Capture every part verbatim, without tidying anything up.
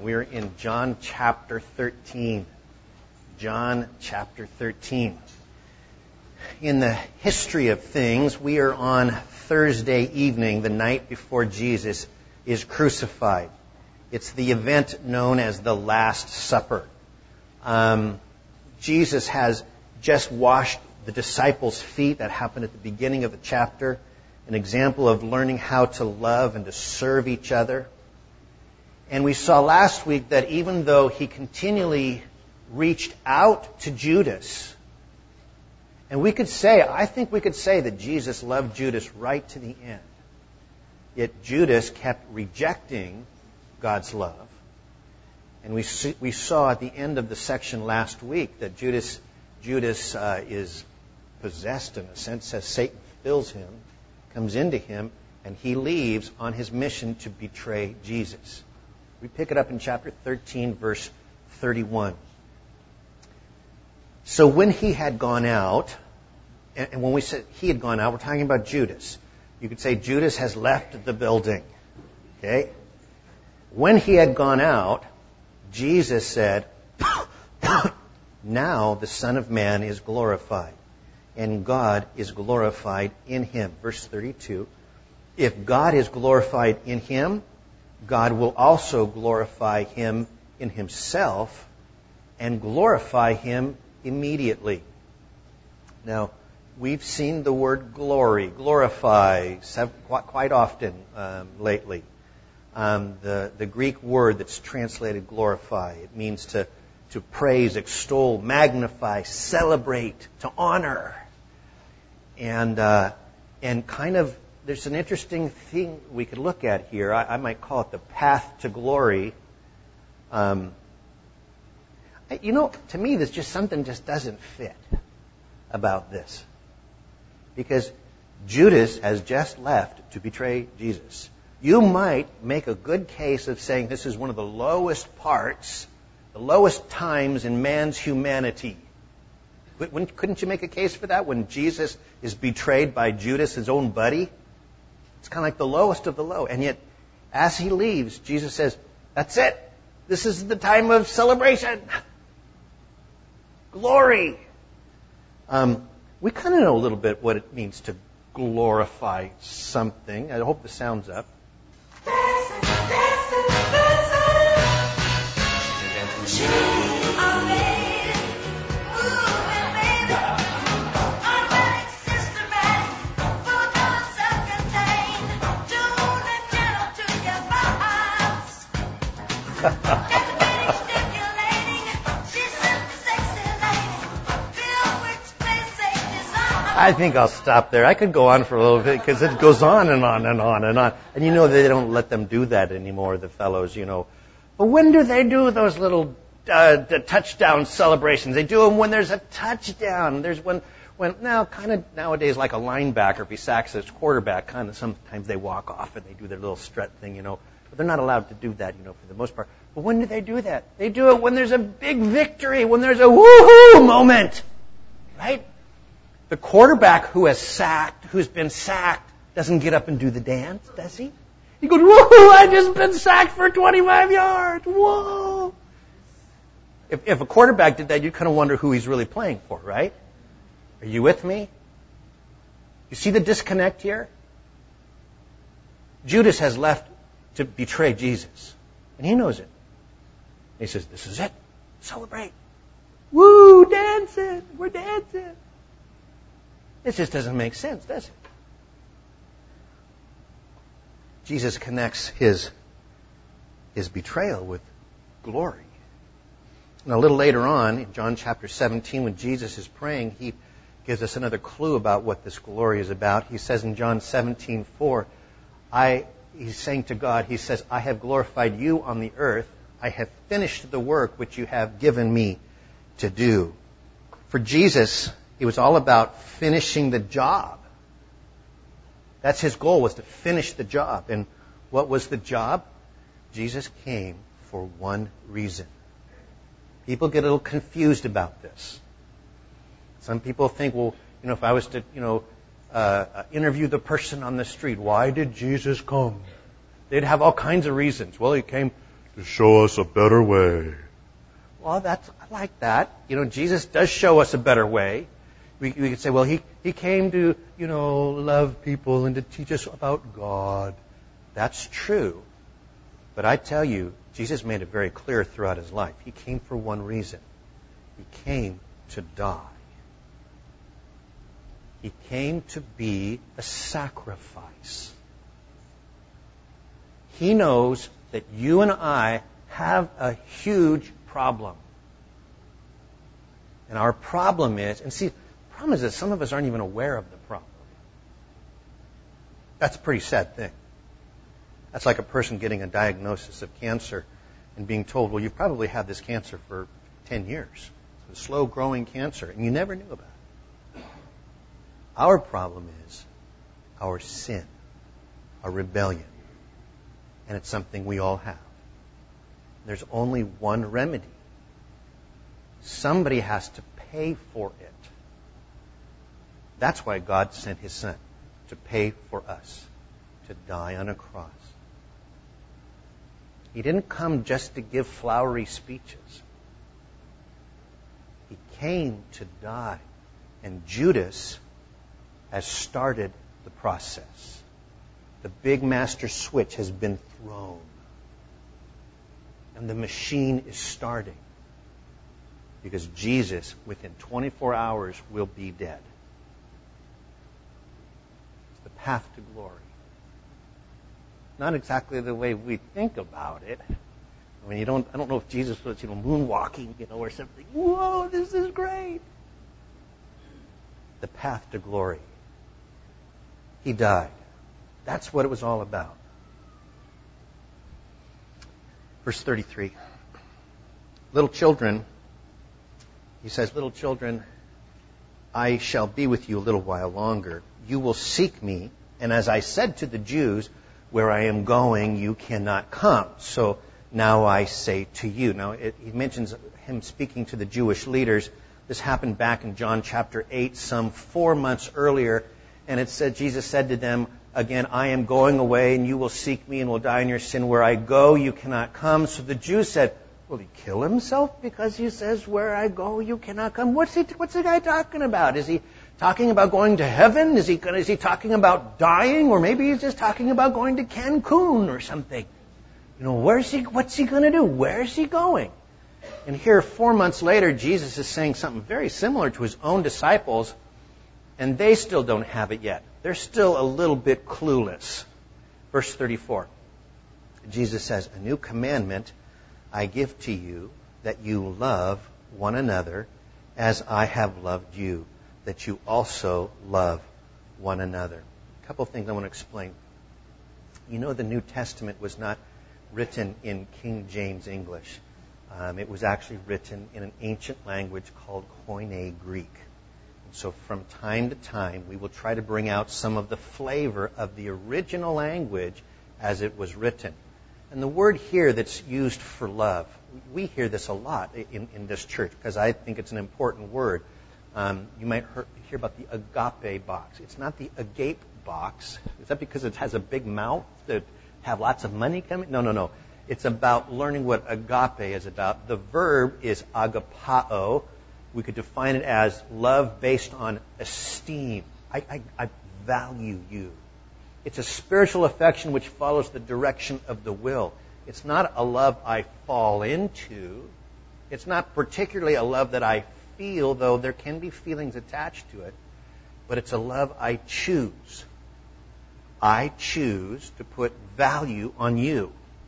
We're in John chapter thirteen. John chapter thirteen. In the history of things, we are on Thursday evening, the night before Jesus is crucified. It's the event known as the Last Supper. Um, Jesus has just washed the disciples' feet. That happened at the beginning of the chapter. An example of learning how to love and to serve each other. And we saw last week that even though he continually reached out to Judas, and we could say, I think we could say that Jesus loved Judas right to the end. Yet Judas kept rejecting God's love. And we see, we saw at the end of the section last week that Judas Judas uh, is possessed in a sense as Satan fills him, comes into him, and he leaves on his mission to betray Jesus. We pick it up in chapter thirteen, verse thirty-one. So when he had gone out, and when we said he had gone out, we're talking about Judas. You could say Judas has left the building. Okay? When he had gone out, Jesus said, now the Son of Man is glorified, and God is glorified in him. Verse thirty-two. If God is glorified in him, God will also glorify him in himself and glorify him immediately. Now, we've seen the word glory, glorify, quite often um, lately. Um, the, the Greek word that's translated glorify, it means to, to praise, extol, magnify, celebrate, to honor. And, uh, and kind of, there's an interesting thing we could look at here. I, I might call it the path to glory. Um, you know, to me, there's just something just doesn't fit about this. Because Judas has just left to betray Jesus. You might make a good case of saying this is one of the lowest parts, the lowest times in man's humanity. Couldn't you make a case for that when Jesus is betrayed by Judas, his own buddy? It's kind of like the lowest of the low. And yet, as he leaves, Jesus says, that's it. This is the time of celebration. Glory. Um, we kind of know a little bit what it means to glorify something. I hope the sound's up. I think I'll stop there. I could go on for a little bit because it goes on and on and on and on. And you know they don't let them do that anymore, the fellows, you know. But when do they do those little uh, the touchdown celebrations? They do them when there's a touchdown. There's when, when now kind of nowadays like a linebacker, if he sacks his quarterback, kind of sometimes they walk off and they do their little strut thing, you know. But they're not allowed to do that, you know, for the most part. But when do they do that? They do it when there's a big victory, when there's a woohoo moment, right? The quarterback who has sacked, who's been sacked, doesn't get up and do the dance, does he? He goes, woohoo, I just been sacked for twenty-five yards, whoa. If, if a quarterback did that, you'd kind of wonder who he's really playing for, right? Are you with me? You see the disconnect here? Judas has left to betray Jesus, and he knows it. He says, this is it. Celebrate. Woo, dancing. We're dancing. This just doesn't make sense, does it? Jesus connects his, his betrayal with glory. And a little later on, in John chapter seventeen, when Jesus is praying, he gives us another clue about what this glory is about. He says in John seventeen four, I, he's saying to God, he says, I have glorified you on the earth. I have finished the work which you have given me to do. For Jesus, it was all about finishing the job. That's his goal, was to finish the job. And what was the job? Jesus came for one reason. People get a little confused about this. Some people think, well, you know, if I was to, you know, uh, interview the person on the street, why did Jesus come? They'd have all kinds of reasons. Well, he came to show us a better way. Well, that's, I like that. You know, Jesus does show us a better way. We, we could say, well, he, he came to, you know, love people and to teach us about God. That's true. But I tell you, Jesus made it very clear throughout his life. He came for one reason. He came to die. He came to be a sacrifice. He knows that you and I have a huge problem. And our problem is, and see, the problem is that some of us aren't even aware of the problem. That's a pretty sad thing. That's like a person getting a diagnosis of cancer and being told, well, you've probably had this cancer for ten years. It's a slow-growing cancer, and you never knew about it. Our problem is our sin, our rebellion. And it's something we all have. There's only one remedy. Somebody has to pay for it. That's why God sent his Son, to pay for us, to die on a cross. He didn't come just to give flowery speeches. He came to die. And Judas has started the process. The big master switch has been thrown. And the machine is starting. Because Jesus, within twenty-four hours, will be dead. It's the path to glory. Not exactly the way we think about it. I mean, you don't. I don't know if Jesus was, you know, moonwalking, you know, or something. Whoa, this is great. The path to glory. He died. That's what it was all about. Verse thirty-three. Little children, he says, little children, I shall be with you a little while longer. You will seek me, and as I said to the Jews, where I am going, you cannot come. So now I say to you. Now, it, he mentions him speaking to the Jewish leaders. This happened back in John chapter eight, some four months earlier. And it said, Jesus said to them, again, I am going away, and you will seek me and will die in your sin. Where I go, you cannot come. So the Jews said, will he kill himself because he says, where I go, you cannot come? What's he, what's the guy talking about? Is he talking about going to heaven? Is he, is he talking about dying? Or maybe he's just talking about going to Cancun or something. You know, where's he, what's he going to do? Where's he going? And here, four months later, Jesus is saying something very similar to his own disciples, and they still don't have it yet. They're still a little bit clueless. Verse thirty-four. Jesus says, a new commandment I give to you, that you love one another as I have loved you, that you also love one another. A couple of things I want to explain. You know, the New Testament was not written in King James English. Um, it was actually written in an ancient language called Koine Greek. And so from time to time, we will try to bring out some of the flavor of the original language as it was written. And the word here that's used for love, we hear this a lot in, in this church because I think it's an important word. Um, you might hear, hear about the agape box. It's not the agape box. Is that because it has a big mouth that have lots of money coming? No, no, no. It's about learning what agape is about. The verb is agapao. We could define it as love based on esteem. I, I, I value you. It's a spiritual affection which follows the direction of the will. It's not a love I fall into. It's not particularly a love that I feel, though there can be feelings attached to it. But it's a love I choose. I choose to put value on you.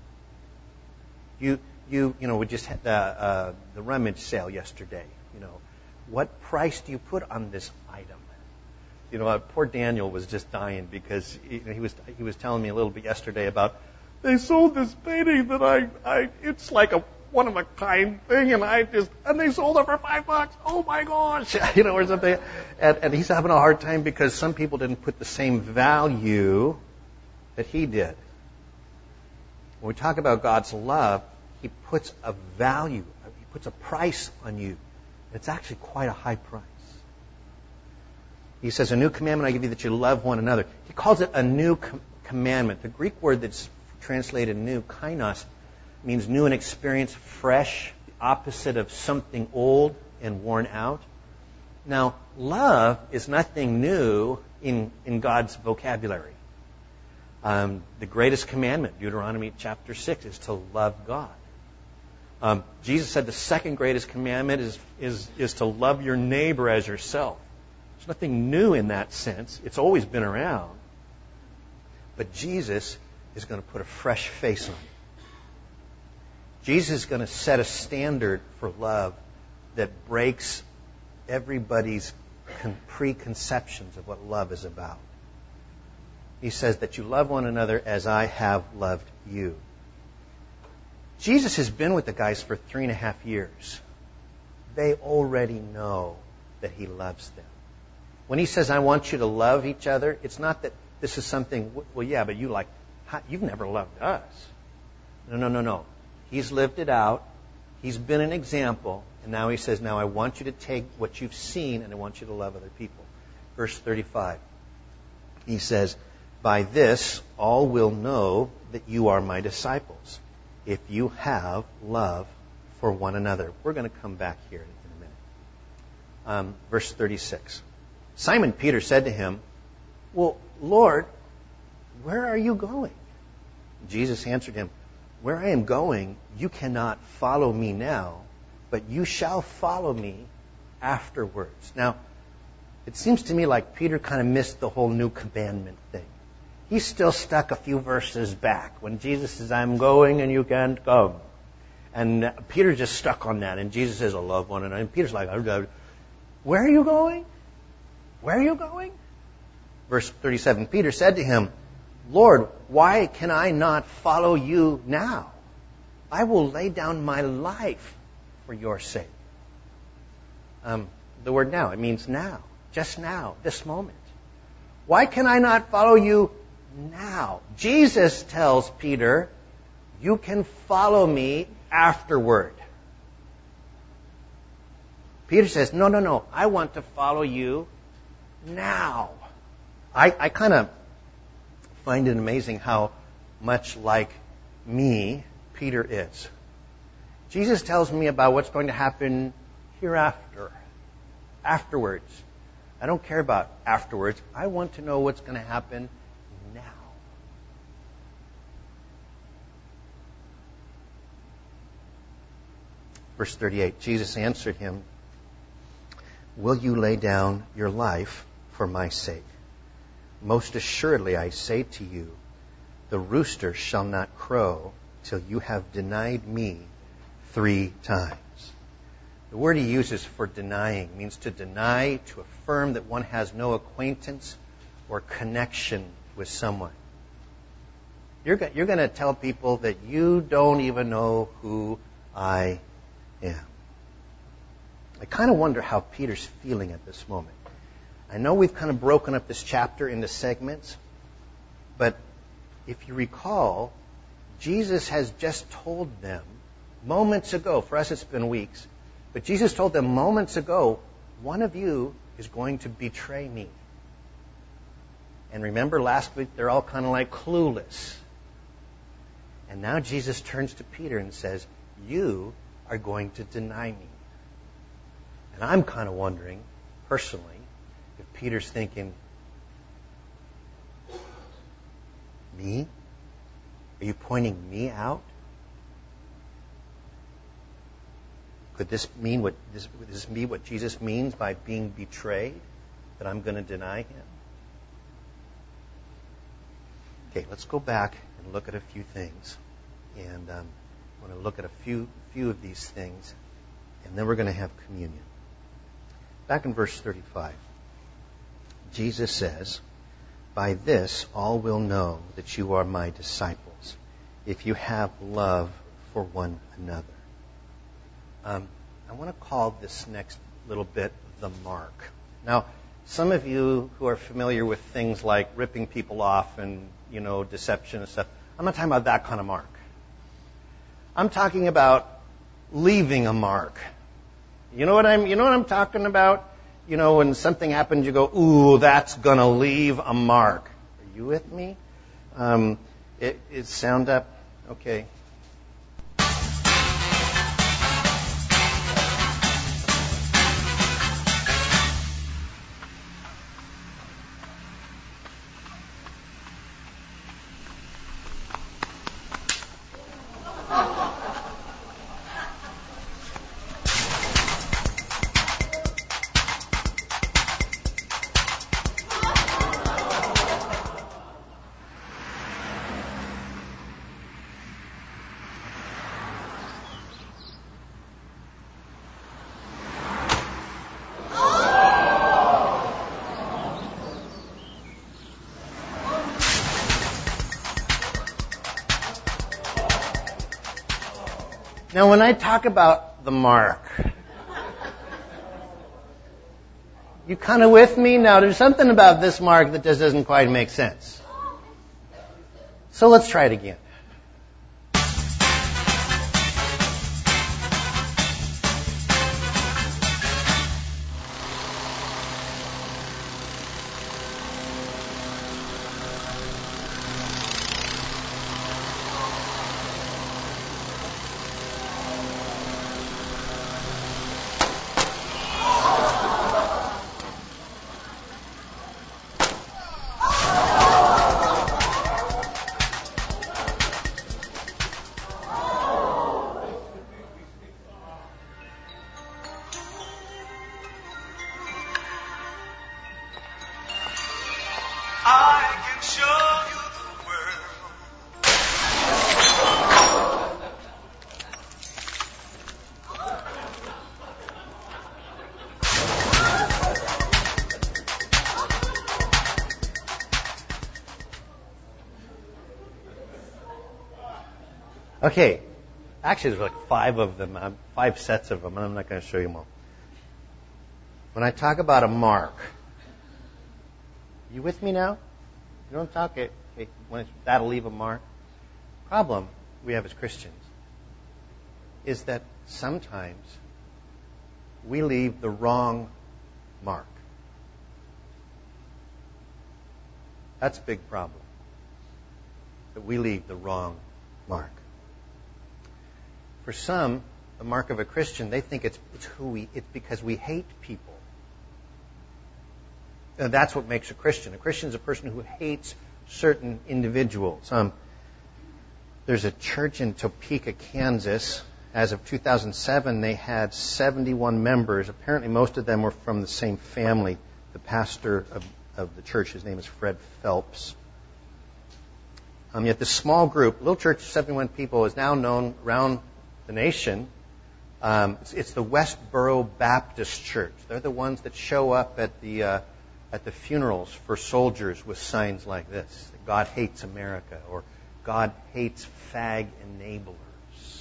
You, you, you know, we just had the, uh, the rummage sale yesterday. You know, what price do you put on this item? You know, uh, poor Daniel was just dying because he, he was he was telling me a little bit yesterday about they sold this painting that I I it's like a one of a kind thing, and I just and they sold it for five bucks. Oh my gosh, you know, or something. And, and he's having a hard time because some people didn't put the same value that he did. When we talk about God's love, He puts a value, He puts a price on you. It's actually quite a high price. He says, a new commandment I give you, that you love one another. He calls it a new com- commandment. The Greek word that's translated new, kainos, means new and experienced, fresh, the opposite of something old and worn out. Now, love is nothing new in, in God's vocabulary. Um, the greatest commandment, Deuteronomy chapter six, is to love God. Um, Jesus said the second greatest commandment is, is, is to love your neighbor as yourself. There's nothing new in that sense. It's always been around. But Jesus is going to put a fresh face on it. Jesus is going to set a standard for love that breaks everybody's con- preconceptions of what love is about. He says that you love one another as I have loved you. Jesus has been with the guys for three and a half years. They already know that he loves them. When he says, I want you to love each other, it's not that this is something, well, yeah, but you like, you've never loved us. No, no, no, no. He's lived it out. He's been an example. And now he says, now I want you to take what you've seen and I want you to love other people. Verse thirty-five. He says, by this all will know that you are my disciples, if you have love for one another. We're going to come back here in a minute. Um, verse thirty-six. Simon Peter said to him, well, Lord, where are you going? Jesus answered him, where I am going, you cannot follow me now, but you shall follow me afterwards. Now, it seems to me like Peter kind of missed the whole new commandment thing. He's still stuck a few verses back when Jesus says, I'm going and you can't come. And Peter just stuck on that. And Jesus says, I love one another. And Peter's like, where are you going? Where are you going? Verse thirty-seven, Peter said to him, Lord, why can I not follow you now? I will lay down my life for your sake. Um, the word now, it means now, just now, this moment. Why can I not follow you now? Jesus tells Peter, you can follow me afterward. Peter says, no, no, no, I want to follow you now. I, I kind of find it amazing how much like me Peter is. Jesus tells me about what's going to happen hereafter, afterwards. I don't care about afterwards. I want to know what's going to happen now. Verse thirty-eight, Jesus answered him, will you lay down your life for my sake? Most assuredly, I say to you, the rooster shall not crow till you have denied me three times. The word he uses for denying means to deny, to affirm that one has no acquaintance or connection with someone. You're, you're going to tell people that you don't even know who I am. I kind of wonder how Peter's feeling at this moment. I know we've kind of broken up this chapter into segments, but if you recall, Jesus has just told them moments ago, for us it's been weeks, but Jesus told them moments ago, one of you is going to betray me. And remember last week, they're all kind of like clueless. And now Jesus turns to Peter and says, you are going to deny me. And I'm kind of wondering, personally, if Peter's thinking, me? Are you pointing me out? Could this mean what this, would this be what Jesus means by being betrayed? That I'm going to deny him? Okay, let's go back and look at a few things. And um, I want to look at a few few of these things, and then we're going to have communion. Back in verse thirty-five, Jesus says, by this all will know that you are my disciples, if you have love for one another. Um, I want to call this next little bit the mark. Now, some of you who are familiar with things like ripping people off and, you know, deception and stuff, I'm not talking about that kind of mark. I'm talking about leaving a mark. You know what I'm, you know what I'm talking about? You know, when something happens, you go, ooh, that's going to leave a mark. Are you with me? Um, it, it sound up? Okay. Now, when I talk about the mark, you kind of with me? Now, there's something about this mark that just doesn't quite make sense. So let's try it again. Okay, actually there's like five of them, five sets of them, and I'm not going to show you them all. When I talk about a mark, you with me now? You don't talk it, okay, when it's, that'll leave a mark. Problem we have as Christians is that sometimes we leave the wrong mark. That's a big problem, that we leave the wrong mark. For some, the mark of a Christian, they think it's, it's who we, it's because we hate people. And that's what makes a Christian. A Christian is a person who hates certain individuals. Um, there's a church in Topeka, Kansas. As of two thousand seven, they had seventy-one members. Apparently, most of them were from the same family. The pastor of, of the church, his name is Fred Phelps. Um, yet this small group, little church of seventy-one people, is now known around the nation. Um, it's, it's the Westboro Baptist Church. They're the ones that show up at the uh, at the funerals for soldiers with signs like this: God hates America, or God hates fag enablers.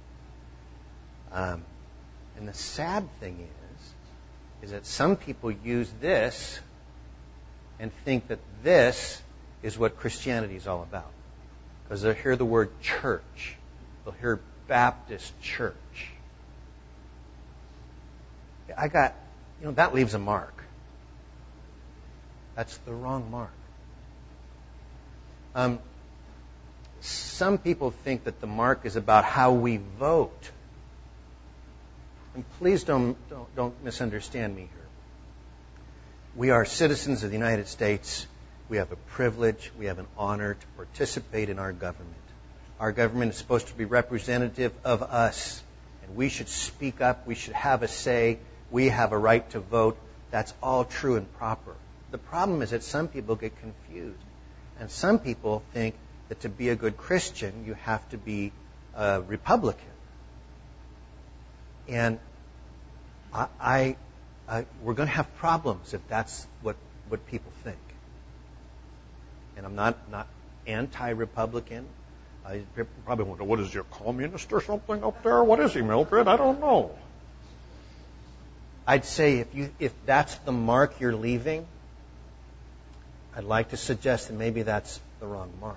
Um, and the sad thing is, is that some people use this and think that this is what Christianity is all about, because they'll hear the word church, they'll hear Baptist church. I got, you know, that leaves a mark. That's the wrong mark. Um, some people think that the mark is about how we vote. And please don't, don't, don't misunderstand me here. We are citizens of the United States. We have a privilege, we have an honor to participate in our government. Our government is supposed to be representative of us, and we should speak up, we should have a say, we have a right to vote. That's all true and proper. The problem is that some people get confused, and some people think that to be a good Christian, you have to be a Republican. And I, I, I we're going to have problems if that's what, what people think. And I'm not, not anti-Republican. I probably wonder, what is he, a communist or something up there? What is he, Mildred? I don't know. I'd say if you if that's the mark you're leaving, I'd like to suggest that maybe that's the wrong mark.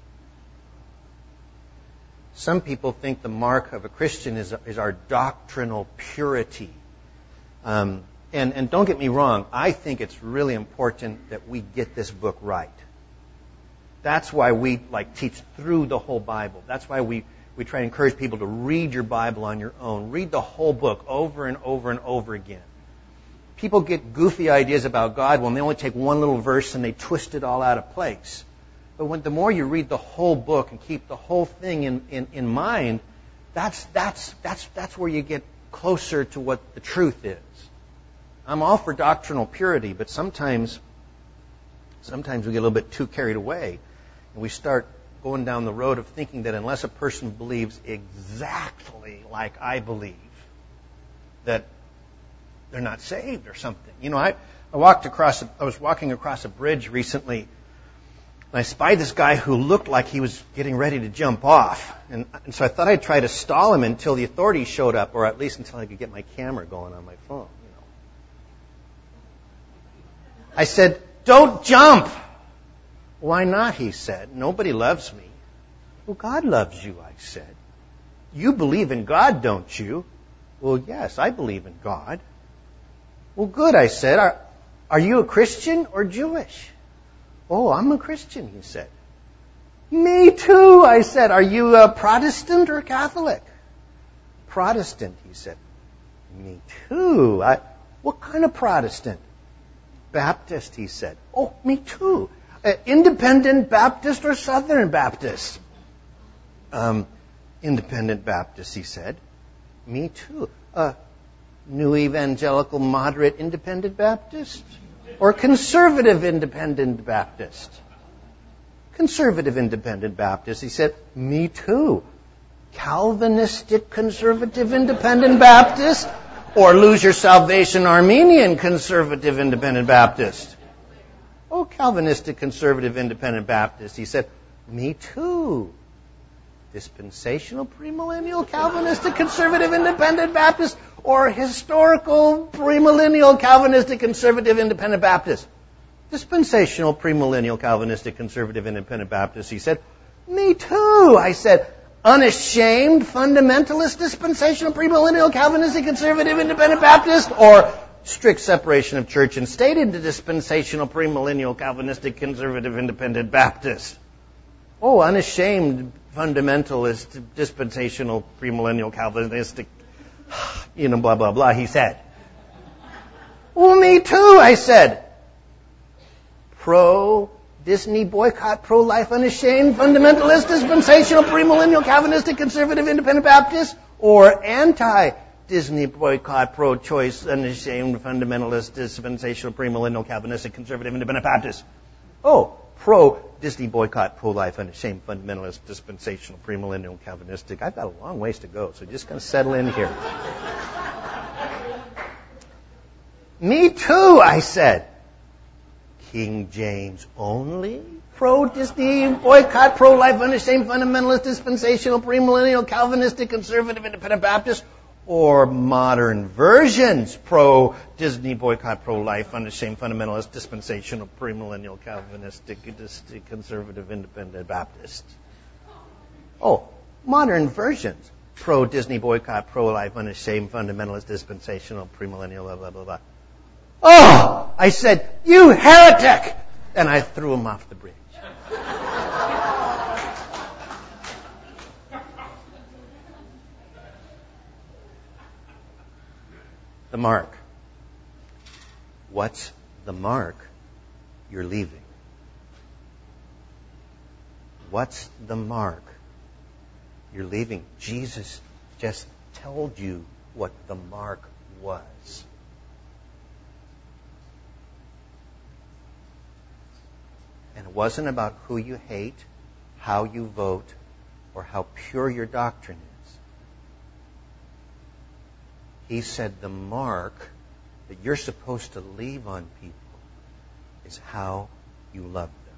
Some people think the mark of a Christian is, is our doctrinal purity. Um, and, and don't get me wrong, I think it's really important that we get this book right. That's why we like teach through the whole Bible. That's why we, we try to encourage people to read your Bible on your own. Read the whole book over and over and over again. People get goofy ideas about God when they only take one little verse and they twist it all out of place. But when the more you read the whole book and keep the whole thing in, in, in mind, that's that's that's that's where you get closer to what the truth is. I'm all for doctrinal purity, but sometimes sometimes we get a little bit too carried away. And we start going down the road of thinking that unless a person believes exactly like I believe, that they're not saved or something. You know, I, I walked across, a, I was walking across a bridge recently And I spied this guy who looked like he was getting ready to jump off. And, and so I thought I'd try to stall him until the authorities showed up, or at least until I could get my camera going on my phone. You know. I said, "Don't jump!" "Why not?" he said. "Nobody loves me." "Well, God loves you," I said. "You believe in God, don't you?" "Well, yes, I believe in God." "Well, good," I said. Are, are you a Christian or Jewish?" "Oh, I'm a Christian," he said. "Me too," I said. "Are you a Protestant or Catholic?" "Protestant," he said. "Me too. I, what kind of Protestant?" "Baptist," he said. "Oh, me too. Uh, Independent Baptist or Southern Baptist?" Um, Independent Baptist, he said. "Me too. Uh, New Evangelical Moderate Independent Baptist? Or Conservative Independent Baptist?" "Conservative Independent Baptist," he said. "Me too. Calvinistic Conservative Independent Baptist? Or Lose Your Salvation Armenian Conservative Independent Baptist?" "Oh, Calvinistic Conservative Independent Baptist," he said. "Me too. Dispensational Premillennial Calvinistic Conservative Independent Baptist or Historical Premillennial Calvinistic Conservative Independent Baptist?" "Dispensational Premillennial Calvinistic Conservative Independent Baptist," he said. "Me too," I said. "Unashamed Fundamentalist Dispensational Premillennial Calvinistic Conservative Independent Baptist or Strict Separation of Church and State into Dispensational Premillennial Calvinistic Conservative Independent Baptist?" "Oh, Unashamed Fundamentalist Dispensational Premillennial Calvinistic, you know, blah, blah, blah," he said. "Well, me too," I said. Pro-Disney Boycott, Pro-Life Unashamed Fundamentalist Dispensational Premillennial Calvinistic Conservative Independent Baptist or Anti-Disney Boycott, Pro-Choice Unashamed Fundamentalist Dispensational Premillennial Calvinistic Conservative Independent Baptist? "Oh, pro-Disney Boycott, pro-life, unashamed, fundamentalist, dispensational, premillennial, Calvinistic." I've got a long ways to go, so just kind of settle in here. "Me too," I said. "King James only? Pro-Disney Boycott, pro-life, unashamed, fundamentalist, dispensational, premillennial, Calvinistic, conservative, independent Baptist? Or modern versions, pro-Disney Boycott, pro-life, unashamed, fundamentalist, dispensational, premillennial, Calvinistic, conservative, independent Baptist?" "Oh, modern versions, pro-Disney Boycott, pro-life, unashamed, fundamentalist, dispensational, premillennial, blah, blah, blah, blah." "Oh!" I said, "You heretic!" And I threw him off the bridge. The mark. What's the mark? You're leaving. What's the mark? You're leaving. Jesus just told you what the mark was. And it wasn't about who you hate, how you vote, or how pure your doctrine is. He said the mark that you're supposed to leave on people is how you love them.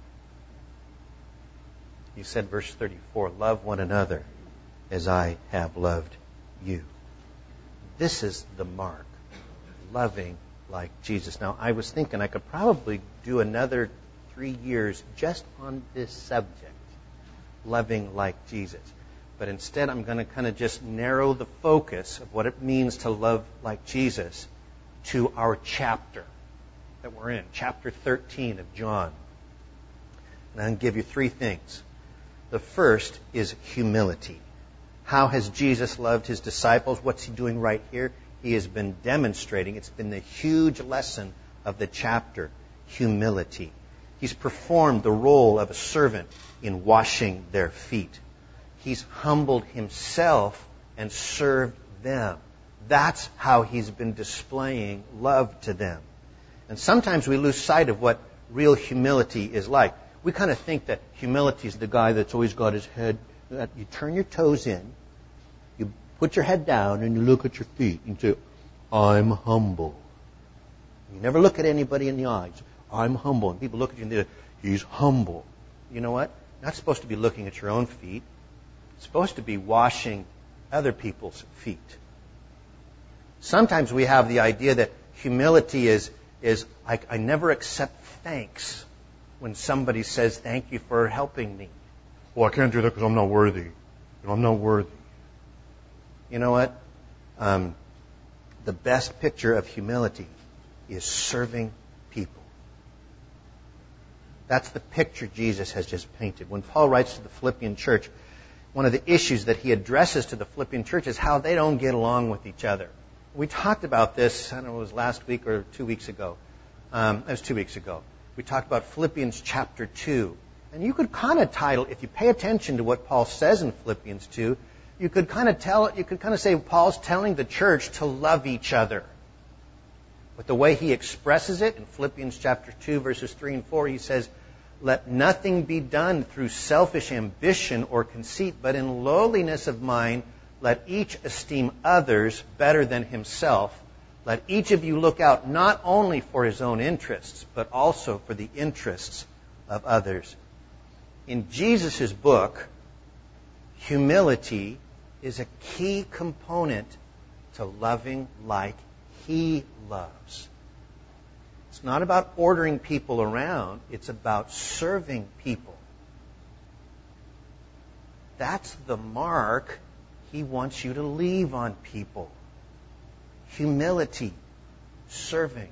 He said, verse thirty-four, "Love one another as I have loved you." This is the mark, loving like Jesus. Now, I was thinking I could probably do another three years just on this subject, loving like Jesus. But instead, I'm going to kind of just narrow the focus of what it means to love like Jesus to our chapter that we're in, chapter thirteen of John. And I'm going to give you three things. The first is humility. How has Jesus loved his disciples? What's he doing right here? He has been demonstrating. It's been the huge lesson of the chapter, humility. He's performed the role of a servant in washing their feet. He's humbled himself and served them. That's how he's been displaying love to them. And sometimes we lose sight of what real humility is like. We kind of think that humility is the guy that's always got his head. You turn your toes in, you put your head down, and you look at your feet and say, "I'm humble." You never look at anybody in the eyes. "I'm humble." And people look at you and they, He's humble. You know what? Not supposed to be looking at your own feet. It's supposed to be washing other people's feet. Sometimes we have the idea that humility is, is I, I never accept thanks when somebody says, thank you for helping me. Well, I can't do that because I'm not worthy. I'm not worthy. You know what? Um, the best picture of humility is serving people. That's the picture Jesus has just painted. When Paul writes to the Philippian church, one of the issues that he addresses to the Philippian church is how they don't get along with each other. We talked about this, I don't know, it was last week or two weeks ago. Um, it was two weeks ago. We talked about Philippians chapter two. And you could kind of title, if you pay attention to what Paul says in Philippians two, you could kind of tell, you could kind of say Paul's telling the church to love each other. But the way he expresses it in Philippians chapter two, verses three and four, he says, let nothing be done through selfish ambition or conceit, but in lowliness of mind, let each esteem others better than himself. Let each of you look out not only for his own interests, but also for the interests of others. In Jesus' book, humility is a key component to loving like he loves. It's not about ordering people around. It's about serving people. That's the mark he wants you to leave on people. Humility, serving.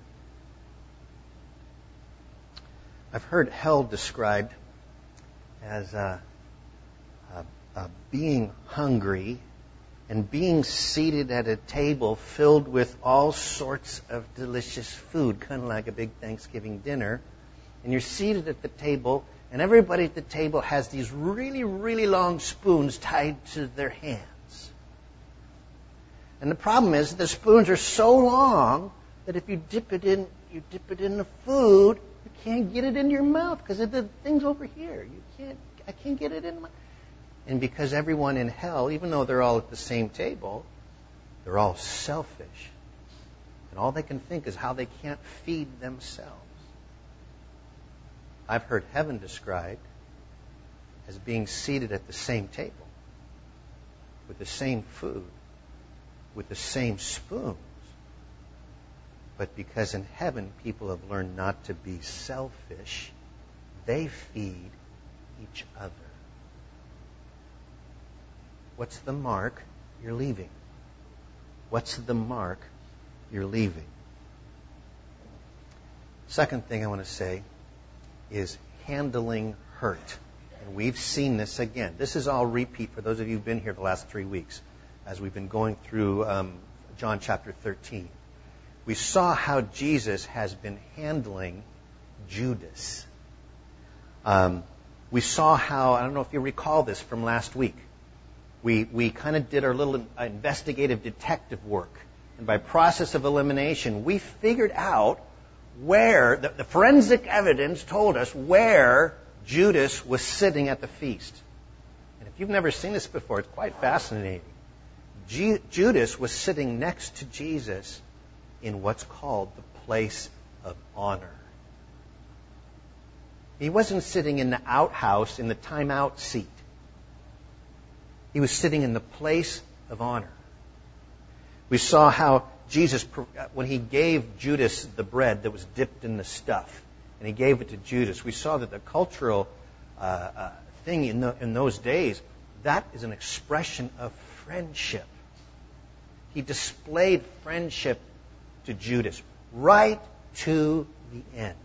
I've heard hell described as uh, uh, uh, being hungry and being seated at a table filled with all sorts of delicious food, kind of like a big Thanksgiving dinner. And you're seated at the table, and everybody at the table has these really, really long spoons tied to their hands. And the problem is the spoons are so long that if you dip it in, you dip it in the food, you can't get it into your mouth because the thing's over here. You can't. I can't get it in my. And because everyone in hell, even though they're all at the same table, they're all selfish. And all they can think is how they can't feed themselves. I've heard heaven described as being seated at the same table, with the same food, with the same spoons. But because in heaven people have learned not to be selfish, they feed each other. What's the mark you're leaving? What's the mark you're leaving? Second thing I want to say is handling hurt. And we've seen this again. This is all repeat for those of you who've been here the last three weeks as we've been going through um, John chapter thirteen. We saw how Jesus has been handling Judas. Um, we saw how, I don't know if you recall this from last week, we, we kind of did our little investigative detective work. And by process of elimination, we figured out where, the, the forensic evidence told us where Judas was sitting at the feast. And if you've never seen this before, it's quite fascinating. G- Judas was sitting next to Jesus in what's called the place of honor. He wasn't sitting in the outhouse in the timeout seat. He was sitting in the place of honor. We saw how Jesus, when he gave Judas the bread that was dipped in the stuff, and he gave it to Judas, we saw that the cultural uh, uh, thing in, the, in those days, that is an expression of friendship. He displayed friendship to Judas right to the end.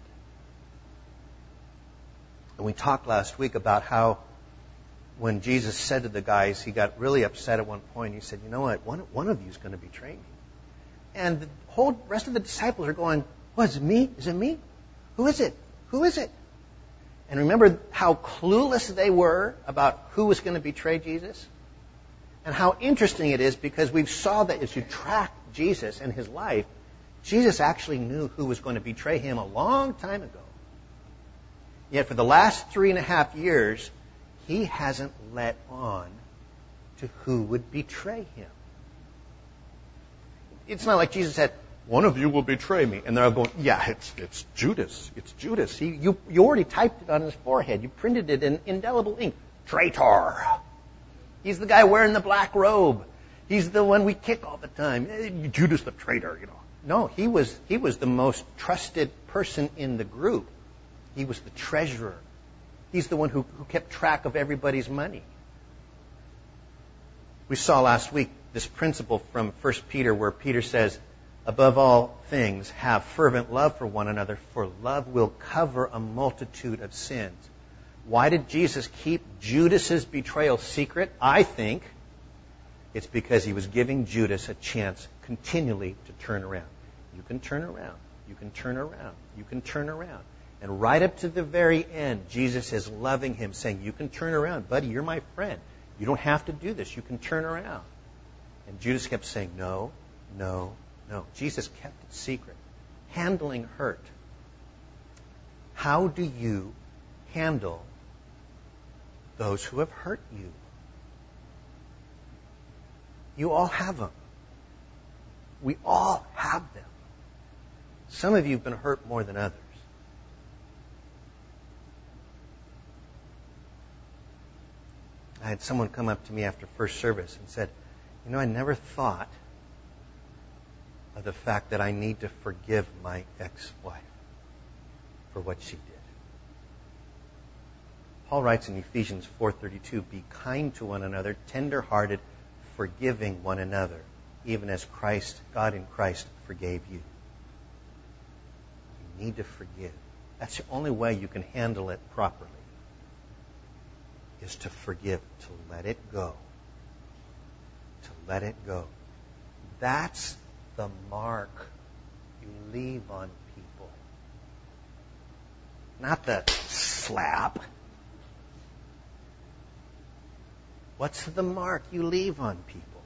And we talked last week about how when Jesus said to the guys, he got really upset at one point. He said, you know what, one, one of you is going to betray me. And the whole rest of the disciples are going, what, is it me? Is it me? Who is it? Who is it? And remember how clueless they were about who was going to betray Jesus? And how interesting it is because we saw that as you track Jesus and his life, Jesus actually knew who was going to betray him a long time ago. Yet for the last three and a half years, he hasn't let on to who would betray him. It's not like Jesus said, one of you will betray me. And they're all going, yeah, it's it's Judas. It's Judas. He, you, you already typed it on his forehead. You printed it in indelible ink. Traitor. He's the guy wearing the black robe. He's the one we kick all the time. Eh, Judas the traitor, you know. No, he was he was the most trusted person in the group. He was the treasurer. He's the one who, who kept track of everybody's money. We saw last week this principle from First Peter where Peter says, above all things, have fervent love for one another, for love will cover a multitude of sins. Why did Jesus keep Judas's betrayal secret? I think it's because he was giving Judas a chance continually to turn around. You can turn around. You can turn around. You can turn around. And right up to the very end, Jesus is loving him, saying, you can turn around. Buddy, you're my friend. You don't have to do this. You can turn around. And Judas kept saying, no, no, no. Jesus kept it secret. Handling hurt. How do you handle those who have hurt you? You all have them. We all have them. Some of you have been hurt more than others. I had someone come up to me after first service and said, you know, I never thought of the fact that I need to forgive my ex-wife for what she did. Paul writes in Ephesians four thirty-two, be kind to one another, tender-hearted, forgiving one another, even as Christ, God in Christ, forgave you. You need to forgive. That's the only way you can handle it properly, is to forgive, to let it go. To let it go. That's the mark you leave on people. Not the slap. What's the mark you leave on people?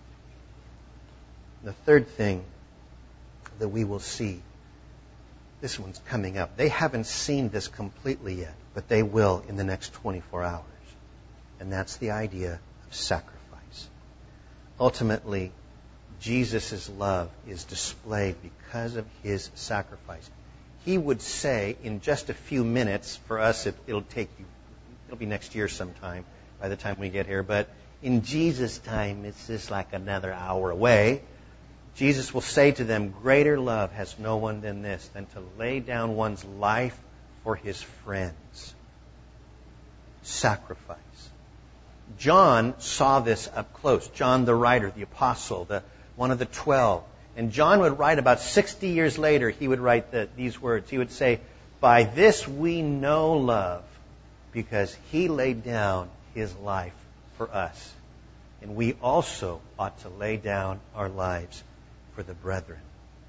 The third thing that we will see, this one's coming up. They haven't seen this completely yet, but they will in the next twenty-four hours. And that's the idea of sacrifice. Ultimately, Jesus' love is displayed because of his sacrifice. He would say in just a few minutes, for us it, it'll take you, it'll be next year sometime by the time we get here, but in Jesus' time it's just like another hour away. Jesus will say to them, greater love has no one than this, than to lay down one's life for his friends. Sacrifice. John saw this up close. John the writer, the apostle, the one of the twelve. And John would write about sixty years later, he would write the, these words. He would say, by this we know love, because he laid down his life for us. And we also ought to lay down our lives for the brethren.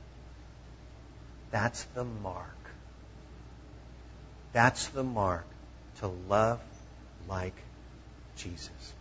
That's the mark. That's the mark to love like Jesus.